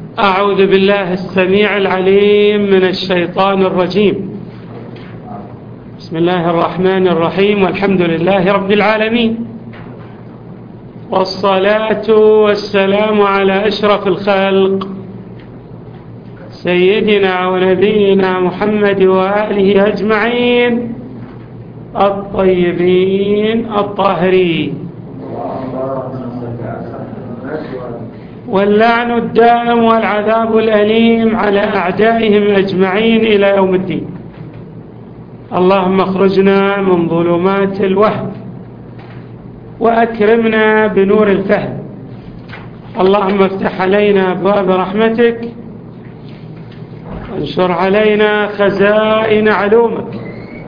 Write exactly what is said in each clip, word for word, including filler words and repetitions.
أعوذ بالله السميع العليم من الشيطان الرجيم. بسم الله الرحمن الرحيم، والحمد لله رب العالمين، والصلاة والسلام على أشرف الخلق سيدنا ونبينا محمد وآله أجمعين الطيبين الطاهرين، واللعن الدائم والعذاب الأليم على أعدائهم أجمعين إلى يوم الدين. اللهم اخرجنا من ظلمات الوهم وأكرمنا بنور الفهم. اللهم افتح علينا أبواب رحمتك وانشر علينا خزائن علومك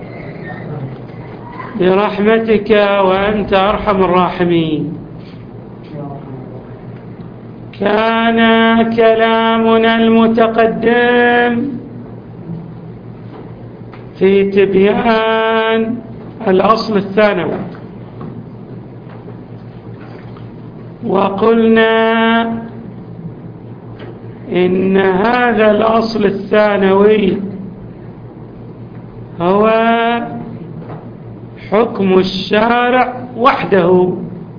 برحمتك وأنت أرحم الراحمين. كان كلامنا المتقدم في تبيان الأصل الثانوي، وقلنا إن هذا الأصل الثانوي هو حكم الشارع وحده،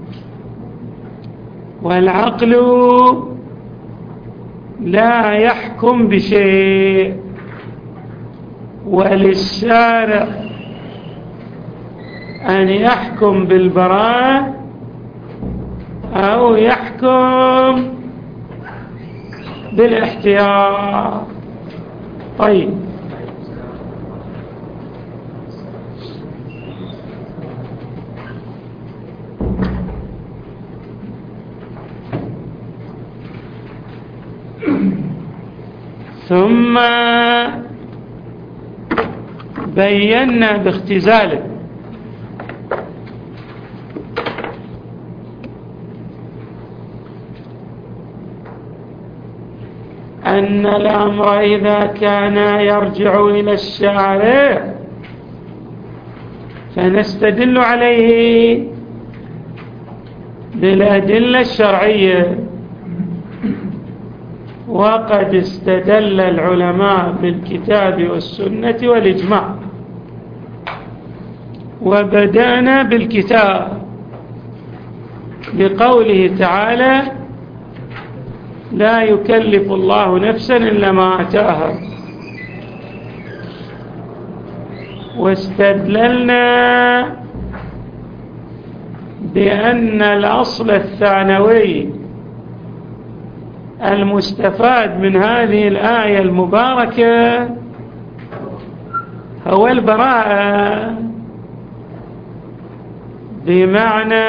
والعقل لا يحكم بشيء، وللشارع أن يحكم بالبراءة أو يحكم بالاحتياط. طيب، ثم بينا باختزاله أن الأمر إذا كان يرجع إلى الشارع فنستدل عليه بالأدلة الشرعية، وقد استدل العلماء بالكتاب والسنة والإجماع، وبدأنا بالكتاب بقوله تعالى: لا يكلف الله نفسا إلا ما آتاها. واستدللنا بأن الأصل الثانوي المستفاد من هذه الآية المباركة هو البراءة، بمعنى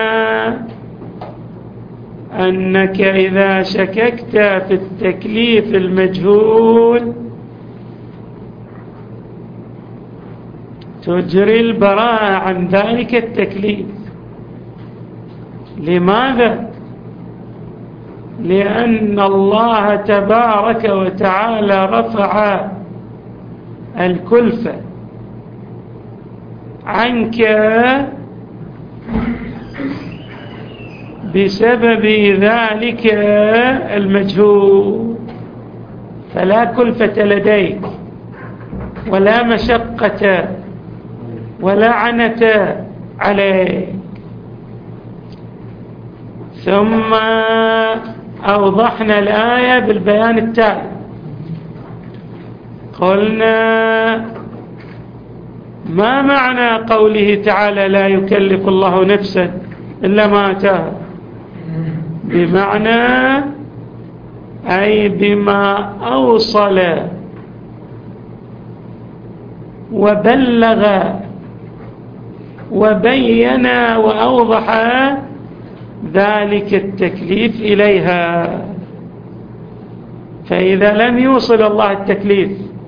أنك إذا شككت في التكليف المجهول تجري البراءة عن ذلك التكليف. لماذا؟ لأن الله تبارك وتعالى رفع الكلفة عنك بسبب ذلك المجهول، فلا كلفة لديك ولا مشقة ولا عنة عليك. ثم أوضحنا الآية بالبيان التالي، قلنا: ما معنى قوله تعالى لا يكلف الله نفسا إلا ما آتاها؟ بمعنى أي بما أوصل وبلغ وبين وأوضح ذلك التكليف إليها. فإذا لم يوصل الله التكليف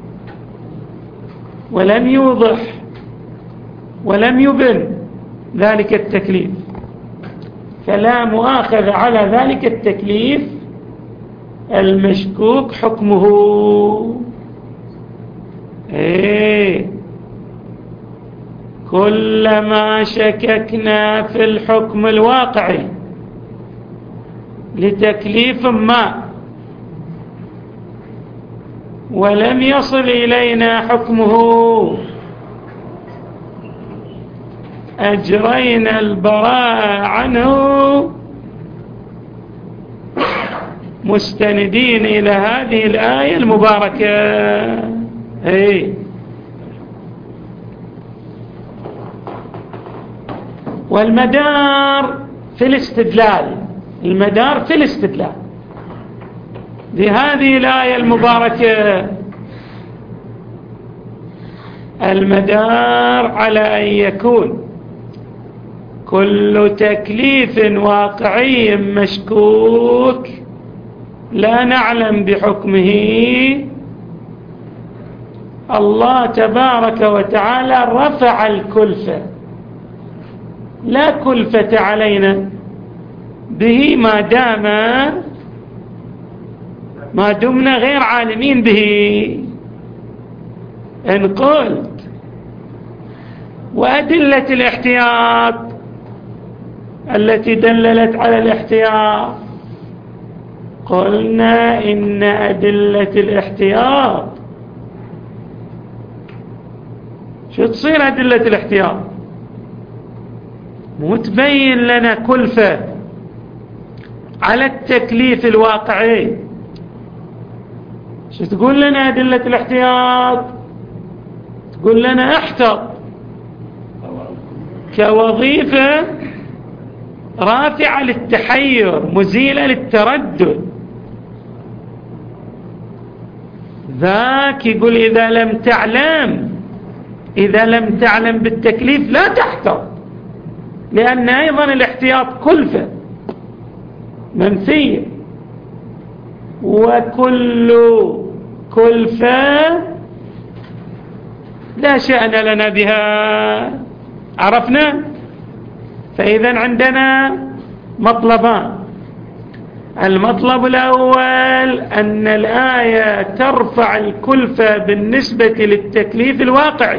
ولم يوضح ولم يبن ذلك التكليف فلا مؤاخذة على ذلك التكليف المشكوك حكمه. إيه كلما شككنا في الحكم الواقعي لتكليف ما ولم يصل إلينا حكمه أجرينا البراءة عنه مستندين إلى هذه الآية المباركة. أي والمدار في الاستدلال، المدار في الاستدلال بهذه الآية المباركة، المدار على أن يكون كل تكليف واقعي مشكوك لا نعلم بحكمه الله تبارك وتعالى رفع الكلفة، لا كلفة علينا به ما دام ما دمنا غير عالمين به. إن قلت وأدلة الاحتياط التي دللت على الاحتياط، قلنا إن أدلة الاحتياط شو تصير أدلة الاحتياط؟ مو تبين لنا كلفة على التكليف الواقعي. شو تقول لنا أدلة الاحتياط؟ تقول لنا احتط كوظيفة رافعة للتحير مزيلة للتردد. ذاك يقول إذا لم تعلم إذا لم تعلم بالتكليف لا تحتط، لأن أيضا الاحتياط كلفة منفية، وكل كلفة لا شأن لنا بها. عرفنا؟ فإذا عندنا مطلبان. المطلب الأول أن الآية ترفع الكلفة بالنسبة للتكليف الواقعي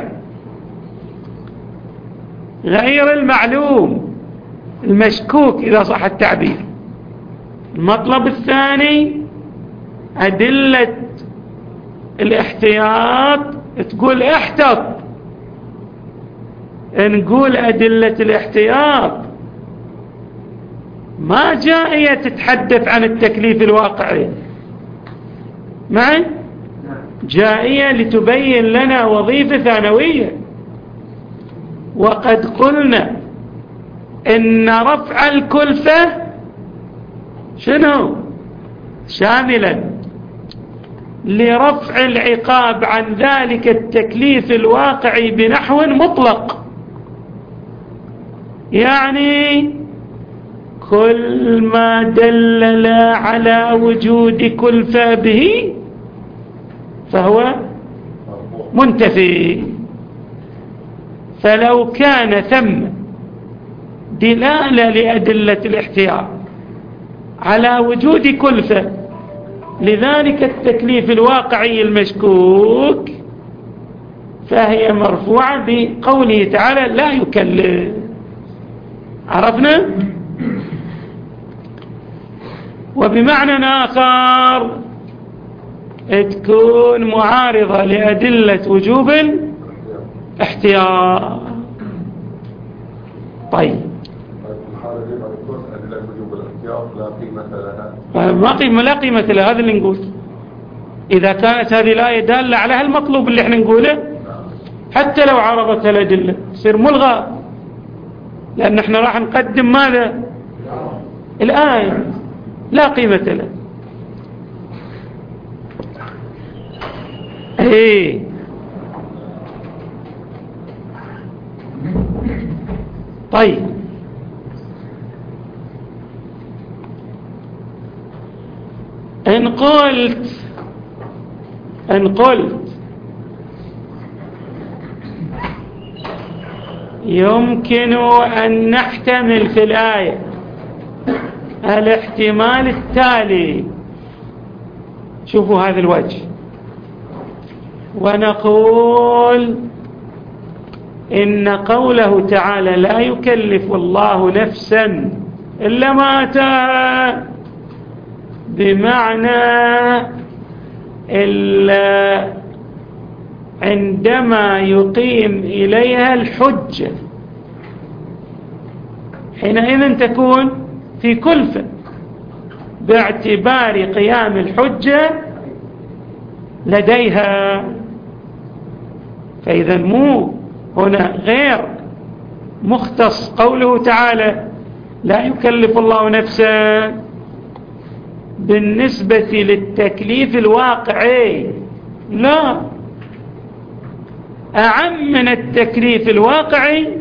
غير المعلوم المشكوك إذا صح التعبير. المطلب الثاني أدلة الاحتياط تقول احتط. نقول أدلة الاحتياط ما جاء تتحدث عن التكليف الواقعي، معي جائية لتبين لنا وظيفة ثانوية. وقد قلنا إن رفع الكلفة شنو شاملا لرفع العقاب عن ذلك التكليف الواقعي بنحو مطلق، يعني كل ما دلل على وجود كلفة به فهو منتفي. فلو كان ثم دلالة لأدلة الاحتياط على وجود كلفة لذلك التكليف الواقعي المشكوك فهي مرفوعة بقوله تعالى لا يكلف. عرفنا؟ وبمعنى آخر تكون معارضة لأدلة وجوب الاحتياط. طيب ما قيمة لا قيمة لها، هذا اللي نقول. إذا كانت هذه الآية دالة على المطلوب اللي احنا نقوله حتى لو عارضت الأدلة تصير ملغى، لأن احنا راح نقدم ماذا؟ الآية لا قيمة لها. ايه طيب إن قلت إن قلت يمكن أن نحتمل في الآية الاحتمال التالي، شوفوا هذا الوجه، ونقول إن قوله تعالى لا يكلف الله نفسا إلا ما آتاها بمعنى إلا عندما يقيم إليها الحجة، حينئذ تكون في كلفة باعتبار قيام الحجة لديها. فإذا مو هنا غير مختص قوله تعالى لا يكلف الله نفسا بالنسبة للتكليف الواقعي، لا، أعم من التكليف الواقعي،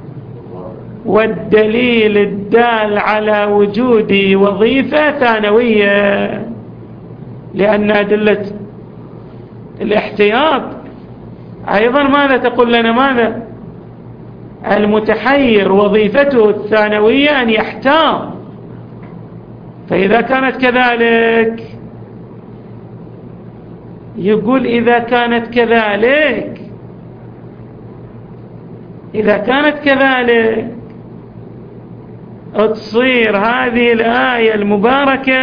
والدليل الدال على وجود وظيفة ثانوية، لأن أدلة الاحتياط أيضا ماذا تقول لنا؟ ماذا؟ المتحير وظيفته الثانوية أن يحتاط. فإذا كانت كذلك، يقول إذا كانت كذلك إذا كانت كذلك تصير هذه الآية المباركة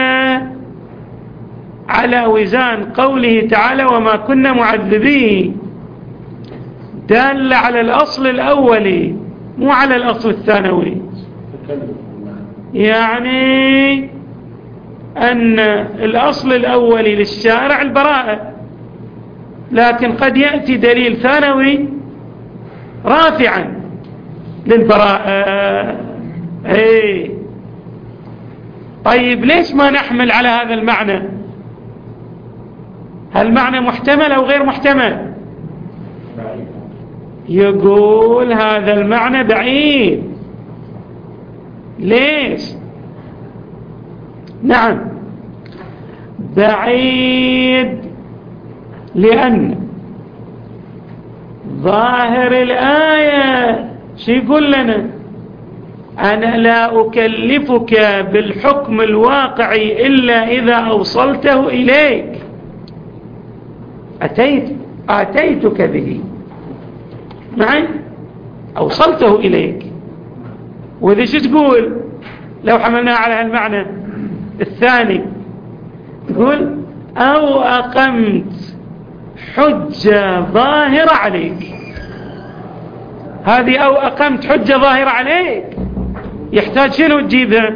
على وزان قوله تعالى وما كنا معذبين، دالة على الأصل الأولي مو على الأصل الثانوي. يعني أن الأصل الأولي للشارع البراءة، لكن قد يأتي دليل ثانوي رافعا للبراءة. ايه طيب ليش ما نحمل على هذا المعنى؟ هل معنى محتمل أو غير محتمل؟ يقول هذا المعنى بعيد. ليش؟ نعم بعيد، لأن ظاهر الآية شو يقول لنا؟ أنا لا أكلفك بالحكم الواقعي إلا إذا أوصلته إليك، أتيت آتيتك به معي، أوصلته إليك. وإذا شو تقول لو حملناها على هالمعنى الثاني؟ تقول أو أقمت حجة ظاهرة عليك. هذه أو أقمت حجة ظاهرة عليك يحتاج شنو تجيبها؟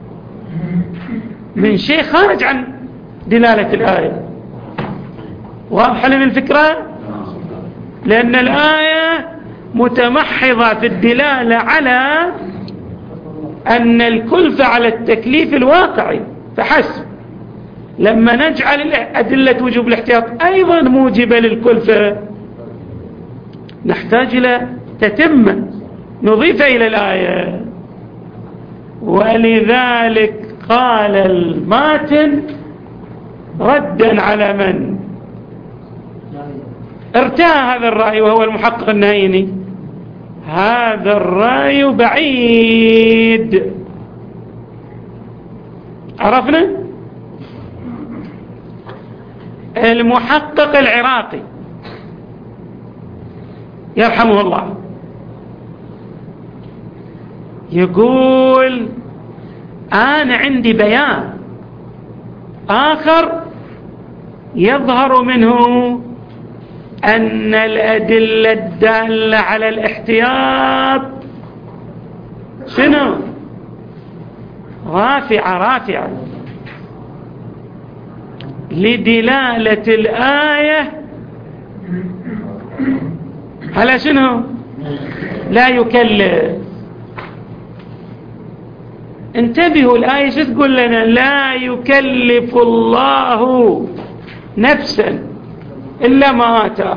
من شيء خارج عن دلالة الآية. واضحة لنا الفكرة؟ لأن الآية متمحضة في الدلالة على أن الكلفة على التكليف الواقعي فحسب. لما نجعل أدلة وجوب الاحتياط أيضا موجبة للكلفة، نحتاج إلى تتمة نضيف إلى الآية. ولذلك قال الماتن ردا على من ارتاى هذا الرأي وهو المحقق النهيني، هذا الرأي بعيد. عرفنا؟ المحقق العراقي يرحمه الله يقول أنا عندي بيان آخر يظهر منه أن الأدلة الدالة على الاحتياط شنو؟ رافعة رافعة لدلالة الآية على شنو؟ لا يكلف. انتبهوا الآية شو تقول لنا؟ لا يكلف الله نفسا إلا ما آتاه،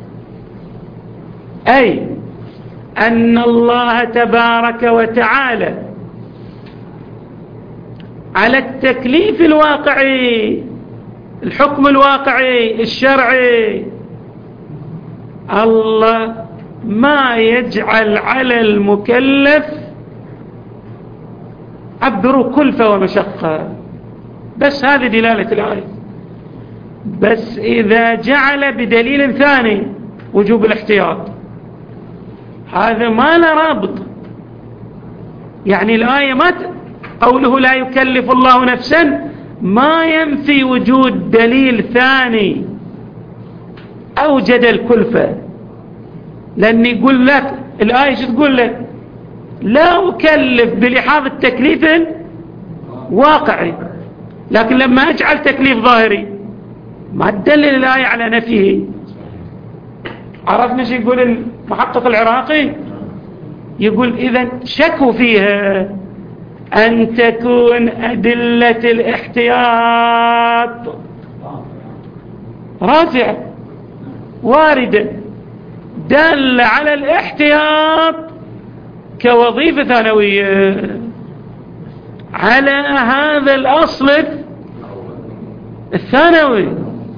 أي أن الله تبارك وتعالى على التكليف الواقعي، الحكم الواقعي الشرعي، الله ما يجعل على المكلف عبروا كلفة ومشقة، بس هذه دلالة الآية. بس إذا جعل بدليل ثاني وجوب الاحتياط، هذا ما له رابط. يعني الآية ما ت... قوله لا يكلف الله نفسا ما ينفي وجود دليل ثاني أوجد الكلفة، لأن يقول لك الآية شو تقول لك؟ لا أكلف بلحاظ التكليف الواقعي، لكن لما أجعل تكليف ظاهري ما تدلل الآية على نفيه. عرفنا شو يقول المحقق العراقي؟ يقول إذا شكوا فيها أن تكون أدلة الاحتياط راجعة واردة دل على الاحتياط كوظيفة ثانوية على هذا الأصل الثانوي،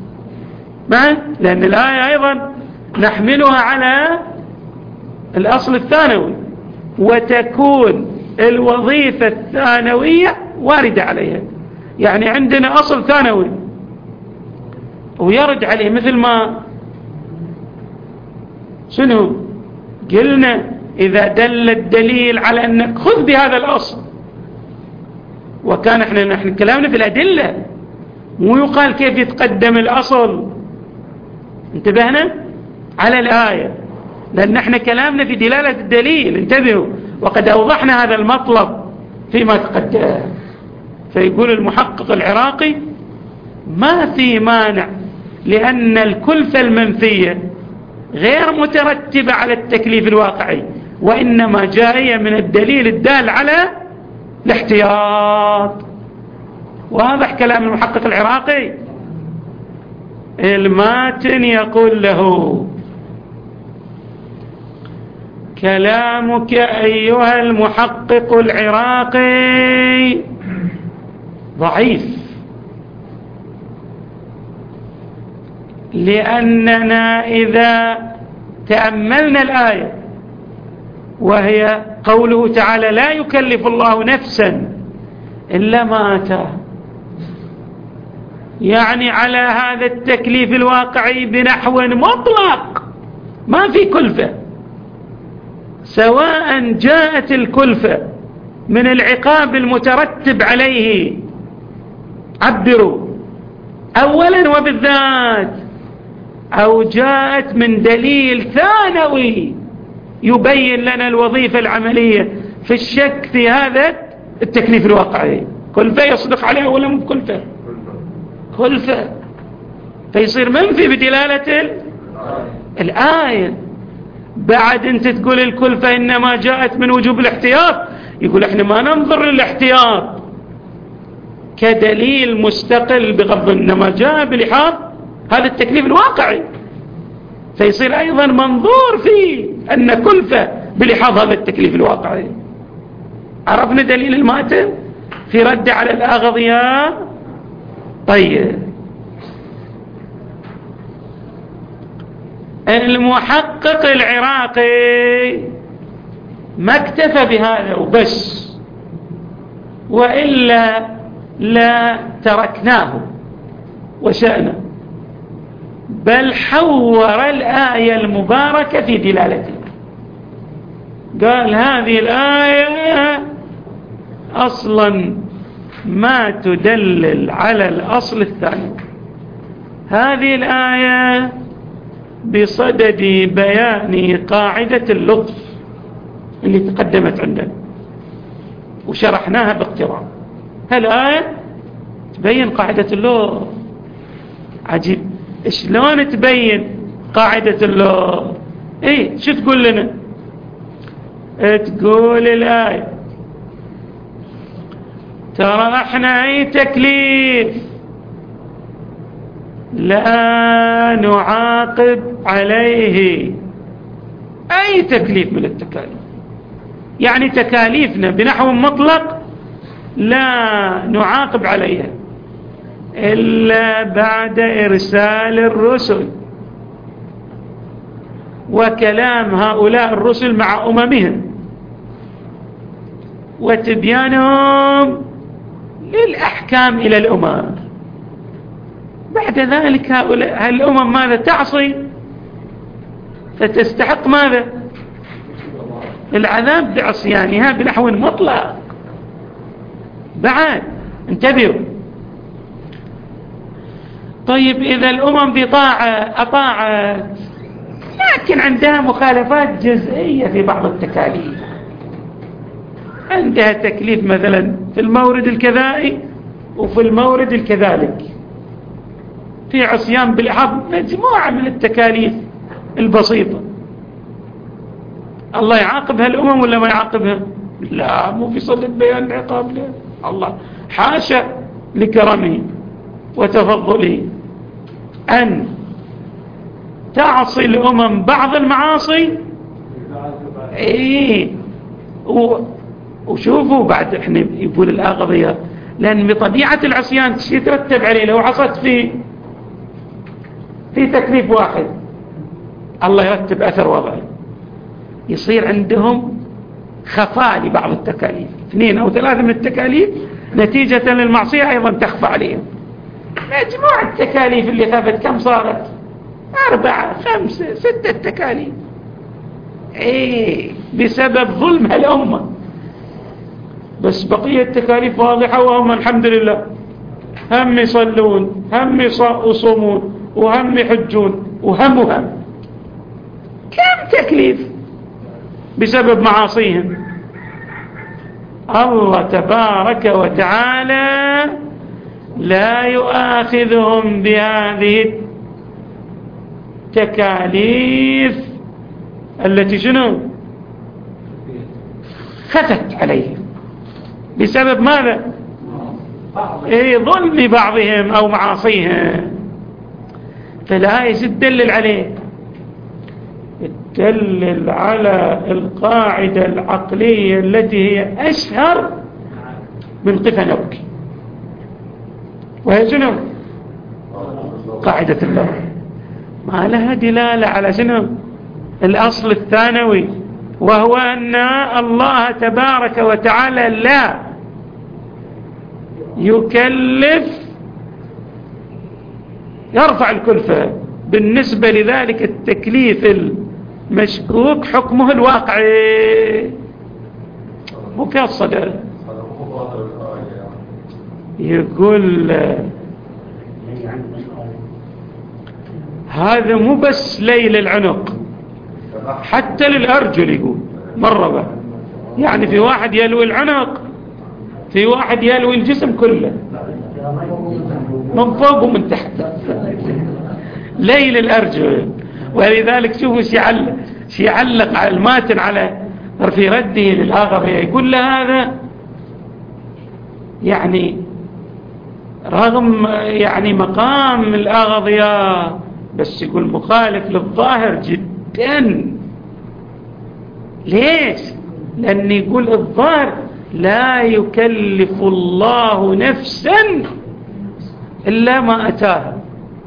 لأن الآية أيضا نحملها على الأصل الثانوي، وتكون الوظيفة الثانوية واردة عليها. يعني عندنا أصل ثانوي ويرد عليه، مثل ما شنو قلنا؟ إذا دل الدليل على أنك خذ بهذا الأصل، وكان احنا نحن كلامنا في الأدلة، مو يقال كيف يتقدم الأصل. انتبهنا على الآية، لأن احنا كلامنا في دلالة الدليل. انتبهوا، وقد أوضحنا هذا المطلب فيما تقدم. فيقول المحقق العراقي ما في مانع، لأن الكلفة المنفية غير مترتبة على التكليف الواقعي، وإنما جاية من الدليل الدال على الاحتياط. واضح كلام المحقق العراقي؟ الماتن يقول له: كلامك أيها المحقق العراقي ضعيف، لأننا إذا تأملنا الآية وهي قوله تعالى: لا يكلف الله نفسا إلا ما آتاها، يعني على هذا التكليف الواقعي بنحو مطلق ما في كلفة، سواء جاءت الكلفة من العقاب المترتب عليه، عبروا أولا وبالذات، أو جاءت من دليل ثانوي يبين لنا الوظيفة العملية في الشك في هذا التكليف الواقعي. كلفة يصدق عليها ولا مو كلفة؟ كلفة، فيصير منفي بدلالة الآية. بعد أنت تقول الكلفة إنما جاءت من وجوب الاحتياط، يقول احنا ما ننظر للاحتياط كدليل مستقل بغض، إنما جاء بلحاظ هذا التكليف الواقعي، فيصير أيضا منظور فيه أن كلفة بلحاظ هذا التكليف الواقعي. عرفنا دليل الماتن في رد على الأغضياء؟ طيب، المحقق العراقي ما اكتفى بهذا وبس، وإلا لا تركناه وشأنه، بل حور الآية المباركة في دلالته. قال هذه الآية أصلا ما تدلل على الأصل الثاني، هذه الآية بصدد بيان قاعدة اللطف اللي تقدمت عندنا وشرحناها باقتراب. هالآية تبين قاعدة اللطف. عجيب، شلون تبين قاعدة اللطف؟ ايه شو تقول لنا؟ تقول الآية: ترى احنا اي تكليف لا نعاقب عليه، اي تكليف من التكاليف، يعني تكاليفنا بنحو مطلق لا نعاقب عليها إلا بعد إرسال الرسل وكلام هؤلاء الرسل مع أممهم وتبيانهم للأحكام إلى الأمم. بعد ذلك هؤلاء الأمم ماذا؟ تعصي فتستحق ماذا؟ العذاب بعصيانها بنحو مطلق. بعد انتبهوا، طيب إذا الأمم دي طاعة أطاعت لكن عندها مخالفات جزئية في بعض التكاليف، عندها تكليف مثلا في المورد الكذائي وفي المورد الكذلك، في عصيان بالإحاط، مجموعة من التكاليف البسيطة، الله يعاقبها الأمم ولا ما يعاقبها؟ لا، مو في صدد بيان العقاب، لا، الله حاشا لكرمه وتفضله أن تعصي الأمم بعض المعاصي. إيه و... وشوفوا بعد احنا يقول الأغضية، لأن بطبيعة العصيان يترتب عليه لو عصت في في تكليف واحد الله يرتب أثر وضعي، يصير عندهم خفاء لبعض التكاليف، اثنين أو ثلاثة من التكاليف نتيجة للمعصية أيضا تخفى عليهم. مجموعة التكاليف اللي خفت كم صارت؟ أربعة خمسة ستة تكاليف، إيه بسبب ظلم الأمة. بس بقية التكاليف واضحة، وهم الحمد لله هم يصلون، هم يصومون، وهم يحجون، وهم وهم. كم تكليف بسبب معاصيهم. الله تبارك وتعالى لا يؤاخذهم بهذه التكاليف التي شنو خفت عليهم بسبب ماذا؟ اي ظلم بعضهم او معاصيهم. فالآية تدلل عليه، تدلل على القاعدة العقلية التي هي أشهر من قفا نبكي، وهي شنو؟ قاعدة الله، ما لها دلالة على شنو؟ الأصل الثانوي، وهو أن الله تبارك وتعالى لا يكلف، يرفع الكلفة بالنسبة لذلك التكليف المشكوك حكمه الواقعي مو كالصدر. يقول هذا مو بس ليل العنق، حتى للأرجل، يقول مرة بقى. يعني في واحد يلوي العنق، في واحد يلوي الجسم كله من فوق ومن تحت، ليل الأرجل. ولذلك شوفوا شيعلق يعلق على الماتن على في رده للآغبية، يقول له هذا يعني رغم يعني مقام الآغضية، بس يقول مخالف للظاهر جدا. ليش؟ لأن يقول الظاهر لا يكلف الله نفسا إلا ما أتاها.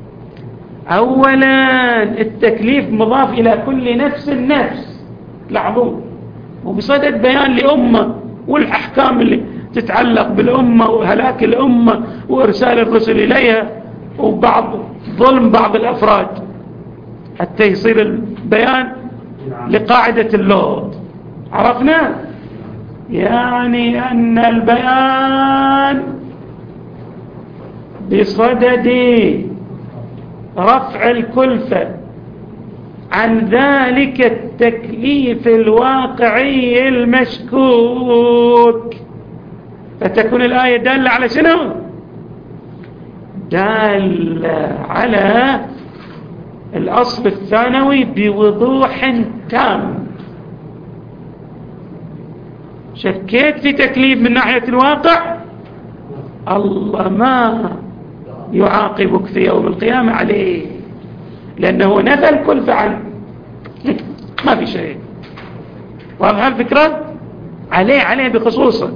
أولا التكليف مضاف إلى كل نفس نفس، لاحظوا، وبصدد بيان لأمة والأحكام اللي تتعلق بالأمة وهلاك الأمة وإرسال الرسل إليها وبعض ظلم بعض الأفراد، حتى يصير البيان لقاعدة اللوط. عرفنا يعني أن البيان بصدد رفع الكلفة عن ذلك التكليف الواقعي المشكوك، فتكون الآية دالة على شنو؟ دالة على الأصل الثانوي بوضوح تام. شكيت في تكليف من ناحية الواقع، الله ما يعاقبك في يوم القيامة عليه، لأنه نفى الكلفة عنه، ما في شيء. واضح الفكرة؟ عليه عليه بخصوصه.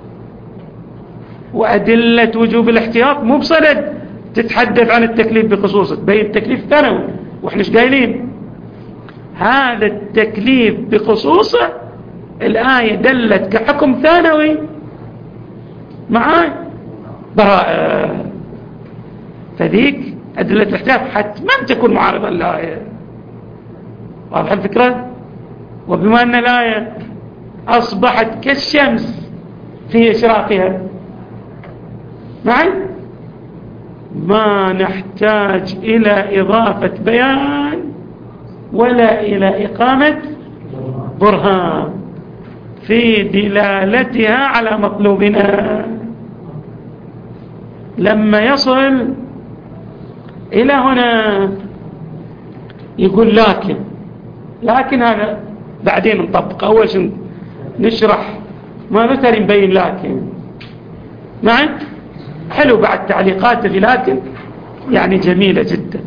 وأدلة وجوب الاحتياط مو بصدد تتحدث عن التكليف بخصوصه، تبين التكليف ثانوي، واحنا ايش قايلين؟ هذا التكليف بخصوصه الآية دلت كحكم ثانوي معاه براءة، فذيك أدلة الاحتياط حتما تكون معارضة للآية. واضح الفكرة؟ وبما أن الآية أصبحت كالشمس في إشراقها معي، ما نحتاج إلى إضافة بيان ولا إلى إقامة برهان في دلالتها على مطلوبنا. لما يصل إلى هنا يقول لكن لكن هذا بعدين نطبق، أول شيء نشرح ما مثل نبين لكن. نعم حلو بعد تعليقاته في لكن يعني جميلة جدا.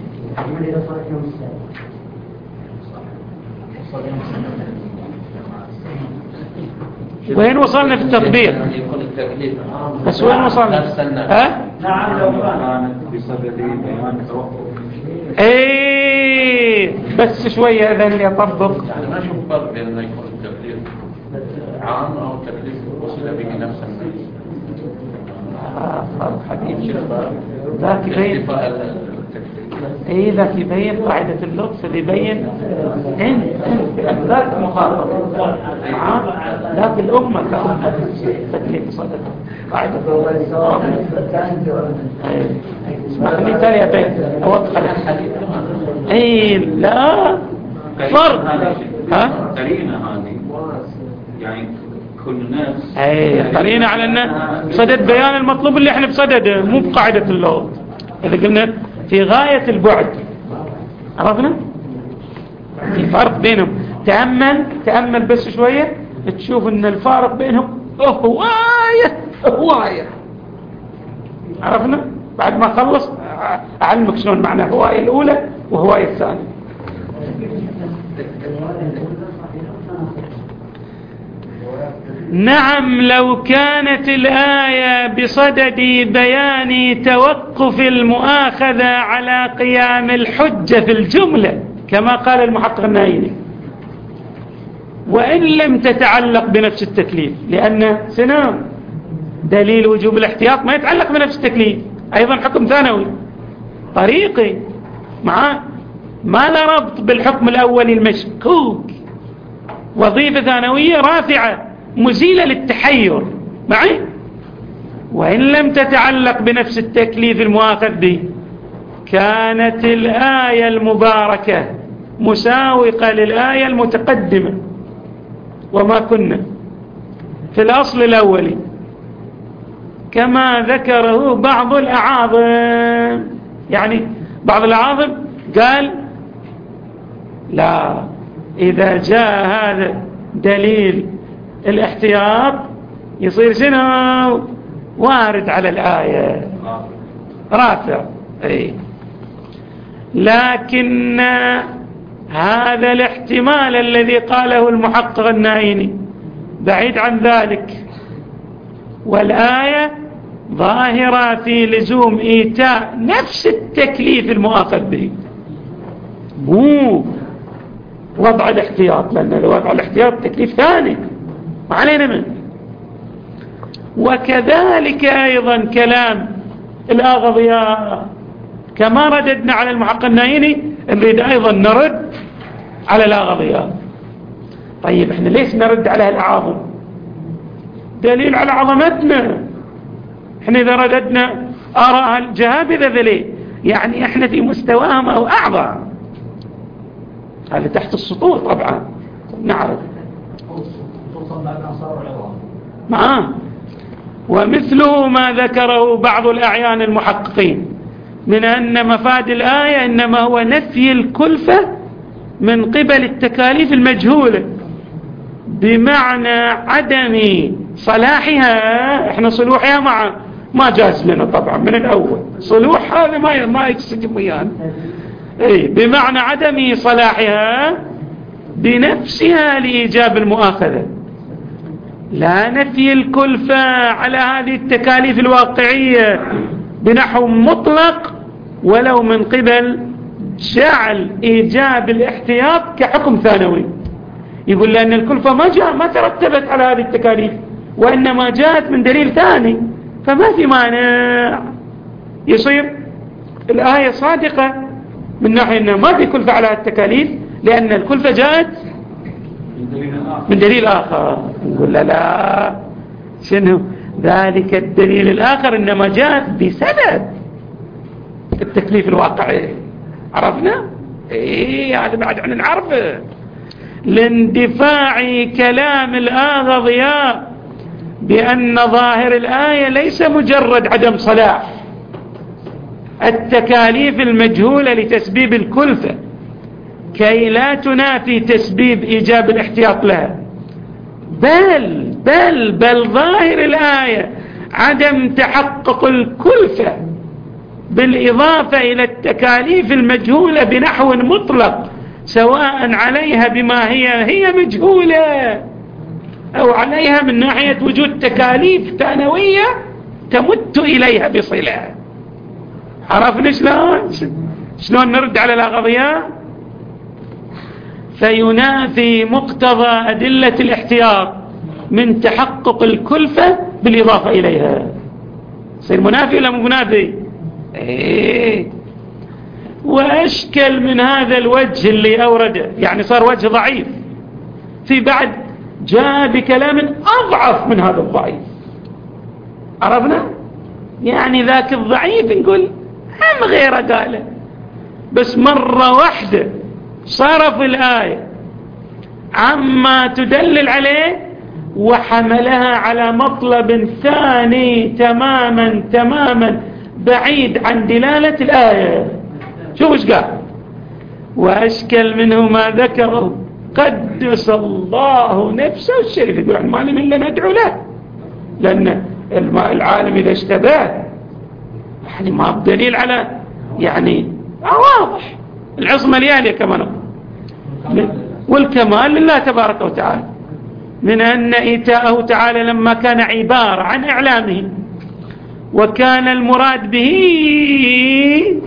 وين وصلنا في التطبيق؟ بس وين وصلنا؟ ها؟ نعم لو كانت بصدد بيان توقف. ايه بس شوية اذا اللي اطبق. يعني ما شوف فرق بين انه يكون التكليف عام او التكليف وصل به نفس الناس. اه فرق حبيبي. ذاك يبين ايه ذاك يبين قاعدة اللطف اللي يبين انت انت ذاك مخاطب ذاك الامة كأمة تكليف صدق قاعدة اسمعني تاني يا بيت اوضح ايه لا فرق. ها قرينة هذه يعني كل الناس ايه قرينة على ان صدد بيان المطلوب اللي احنا بصدده مو بقاعدة اللغة. اذا قلنا في غاية البعد عرفنا في فرق بينهم. تأمل تأمل بس شوية تشوف ان الفارق بينهم هواية هواية. عرفنا بعد ما خلص أعلمك شلون معنى هواية الأولى وهواية الثانية. نعم لو كانت الآية بصدد بيان توقف المؤاخذة على قيام الحجة في الجملة كما قال المحقق النايني، وإن لم تتعلق بنفس التكليف، لأن سنام دليل وجوب الاحتياط ما يتعلق بنفس التكليف، أيضا حكم ثانوي طريقي معاه ما لا ربط بالحكم الأولي المشكوك، وظيفة ثانوية رافعة مزيلة للتحير معي. وإن لم تتعلق بنفس التكليف المؤاخذ به كانت الآية المباركة مساوقة للآية المتقدمة، وما كنا في الأصل الأولي كما ذكره بعض الأعاظم. يعني بعض الأعاظم قال لا، إذا جاء هذا دليل الاحتياط يصير شنو وارد على الآية رافع. أي لكن هذا الاحتمال الذي قاله المحقق النايني بعيد عن ذلك، والآية ظاهرة في لزوم إيتاء نفس التكليف المؤاخذ به، مو وضع الاحتياط، لأن وضع الاحتياط تكليف ثاني ما علينا منه. وكذلك أيضا كلام الأغضياء كما رددنا على المحقق النايني نريد أيضا نرد على الأغضياء. طيب احنا ليش نرد على الأعاظم؟ دليل على عظمتنا. احنا إذا رددنا آراء الجهابذة ذلك يعني احنا في مستواهم أو أعظم، هذا تحت السطور طبعا نعرف معاه. ومثله ما ذكره بعض الأعيان المحققين من أن مفاد الآية إنما هو نفي الكلفة من قبل التكاليف المجهولة، بمعنى عدم صلاحها. احنا صلوحها مع ما جاز لنا طبعا من الأول، صلوح هذا ما ما يكسجم ويانا. اي بمعنى عدم صلاحها بنفسها لإيجاب المؤاخذة، لا نفي الكلفة على هذه التكاليف الواقعية بنحو مطلق ولو من قبل جعل إيجاب الاحتياط كحكم ثانوي. يقول لأن الكلفة ما جاء ما ترتبت على هذه التكاليف وإنما جاءت من دليل ثاني، فما في مانع يصير الآية صادقة من ناحية أنه ما في كلفة على التكاليف، لأن الكلفة جاءت من دليل آخر. نقول لا لا، شنو ذلك الدليل الآخر؟ إنما جاءت بسبب التكليف الواقعي. عرفنا؟ ايه هذا بعد عن العرفة. لاندفاع كلام الآغضياء بأن ظاهر الآية ليس مجرد عدم صلاح التكاليف المجهولة لتسبيب الكلفة كي لا تنافي تسبيب إيجاب الاحتياط لها، بل بل بل ظاهر الآية عدم تحقق الكلفة بالإضافة إلى التكاليف المجهولة بنحو مطلق، سواء عليها بما هي هي مجهولة أو عليها من ناحية وجود تكاليف ثانوية تمت إليها بصلة. عرفنا شلون شلون نرد على الأغضياء؟ فينافي مقتضى أدلة الاحتياط من تحقق الكلفة بالإضافة إليها. يصير منافي ولا مو منافي؟ إيه. وأشكل من هذا الوجه اللي أورده، يعني صار وجه ضعيف، في بعد جاء بكلام أضعف من هذا الضعيف. عرفنا؟ يعني ذاك الضعيف نقول هم غيره قاله، بس مرة واحدة صرف الآية عما تدلل عليه وحملها على مطلب ثاني تماما تماما بعيد عن دلالة الآية. شوف ايش قال: وأشكل منه ما ذكره قدس الله نفسه الشريف. يقول عن المعلم إلا ندعو له، لأن العالم إذا اشتبه يعني ما بدليل على يعني واضح العصمة ليالي كما نقول، والكمال لله تبارك وتعالى، من أن إيتاءه تعالى لما كان عبارة عن إعلامه، وكان المراد به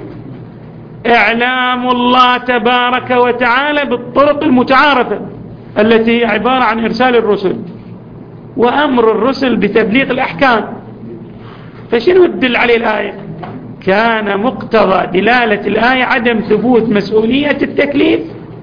إعلام الله تبارك وتعالى بالطرق المتعارفة التي هي عبارة عن إرسال الرسل وأمر الرسل بتبليغ الأحكام. فشنو تدل عليه الآية؟ كان مقتضى دلالة الآية عدم ثبوت مسؤولية التكليف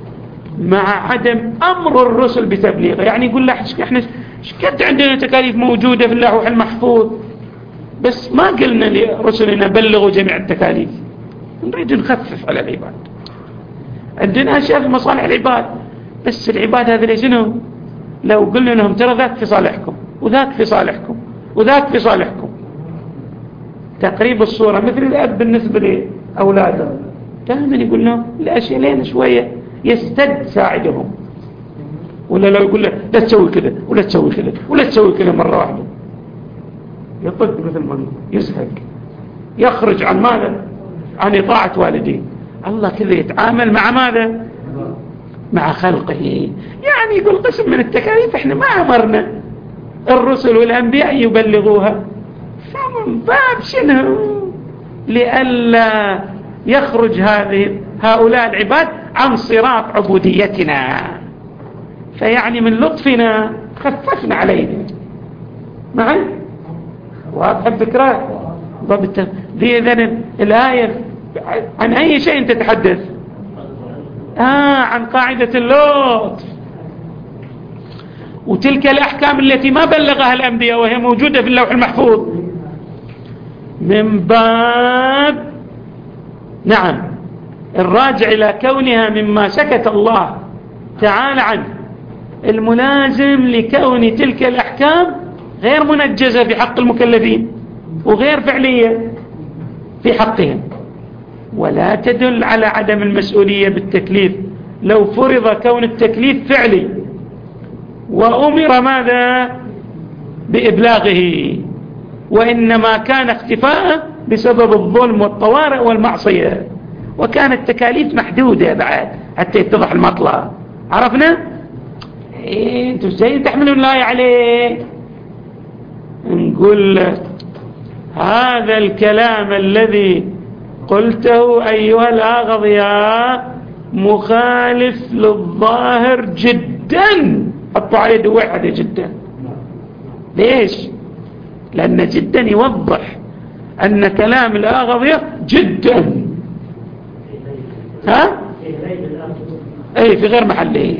مع عدم أمر الرسل بتبليغه. يعني يقول له احنا شكد عندنا تكاليف موجودة في اللوح المحفوظ، بس ما قلنا لرسلنا بلغوا جميع التكاليف، نريد نخفف على العباد. عندنا أشياء في مصالح العباد، بس العباد هذا ليش شنو؟ لو قلنا لهم ترى ذاك في صالحكم وذاك في صالحكم وذاك في صالحكم، تقريب الصورة مثل الأب بالنسبة لأولاده، دائما يقول لهم الأشياء لين شوية يستد ساعدهم، ولا لو يقول له لا تسوي كذا ولا تسوي كذا ولا تسوي كذا مرة واحدة، يطق مثل ما يزهق، يخرج عن ماذا؟ عن إطاعة والديه. الله كذا يتعامل مع ماذا؟ مع خلقه. يعني يقول قسم من التكاليف احنا ما أمرنا الرسل والأنبياء يبلغوها، فمن باب شنو؟ لئلا يخرج هذه هؤلاء العباد عن صراط عبوديتنا، فيعني من لطفنا خففنا عليهم. معي؟ واضح الفكرة؟ ضبط ذي. إذن الآية عن أي شيء تتحدث؟ آه عن قاعدة اللطف، وتلك الأحكام التي ما بلغها الأنبياء وهي موجودة في اللوح المحفوظ من باب نعم الراجع إلى كونها مما سكت الله تعالى عنه، الملازم لكون تلك الأحكام غير منجزة في حق المكلفين وغير فعلية في حقهم، ولا تدل على عدم المسؤولية بالتكليف لو فرض كون التكليف فعلي وأمر ماذا؟ بإبلاغه، وإنما كان اختفاء بسبب الظلم والطوارئ والمعصية، وكانت تكاليف محدودة بعد حتى يتضح المطلع. عرفنا؟ إيه انتوا ازاي تحملون الآية عليه؟ نقول هذا الكلام الذي قلته أيها الأغضياء مخالف للظاهر جدا. حطوا عليه دواء هذا جدا. ليش؟ لأن جدا يوضح أن كلام الأغضياء جدا ها؟ اي في غير محله.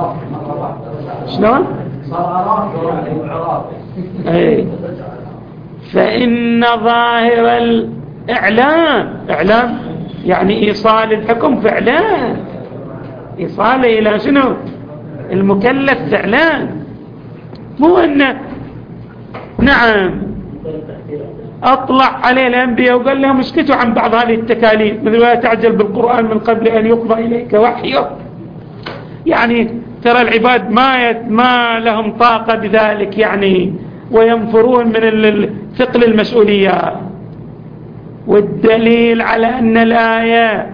شلون؟ اي فإن ظاهر الإعلام، إعلام يعني إيصال الحكم فعلان، إيصاله إلى شنو؟ المكلف فعلان، مو أنه نعم أطلع عليه الأنبياء وقال لهم اسكتوا عن بعض هذه التكاليف، مثل لا تعجل بالقرآن من قبل أن يقضى إليك وحيه. يعني ترى العباد ما ما لهم طاقة بذلك يعني، وينفرون من ثقل المسؤوليات. والدليل على أن الآية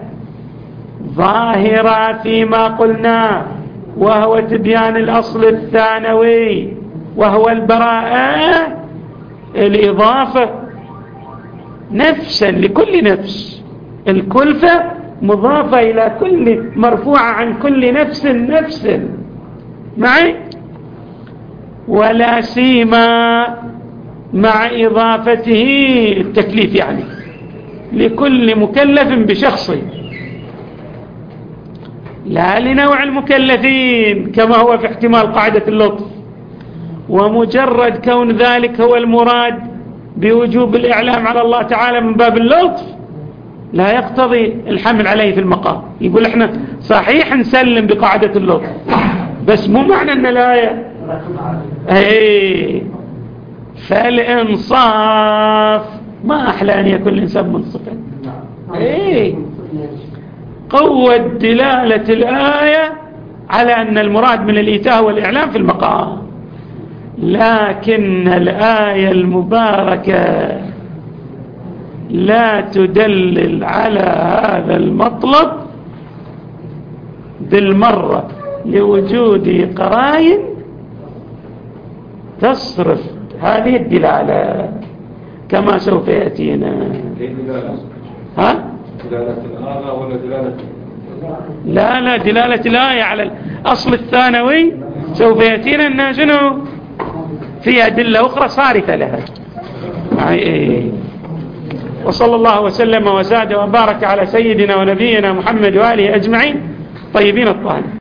ظاهرة فيما قلنا، وهو تبيان الأصل الثانوي وهو البراءة، الإضافة نفسا لكل نفس، الكلفة مضافة إلى كل، مرفوعة عن كل نفس نفس معي، ولا سيما مع إضافته التكليف يعني لكل مكلف بشخصه، لا لنوع المكلفين كما هو في احتمال قاعدة اللطف. ومجرد كون ذلك هو المراد بوجوب الإعلام على الله تعالى من باب اللطف لا يقتضي الحمل عليه في المقام. يقول احنا صحيح نسلم بقاعدة اللطف، بس مو معنى ان الآية ايه. فالإنصاف ما أحلى أن يكون الإنسان منصفا. ايه قوة دلالة الآية على أن المراد من الإيتاء والإعلام في المقام، لكن الآية المباركة لا تدلل على هذا المطلب بالمرة لوجود قرائن تصرف هذه الدلالة كما سوف يأتينا. ها؟ دلالة الآية ولا دلالة؟ لا لا دلالة الآية على الأصل الثانوي سوف يأتينا أنها شنو؟ في أدلة أخرى صارفة لها. وصلى الله وسلم وزاد وبارك على سيدنا ونبينا محمد وآله أجمعين طيبين الطاهرين.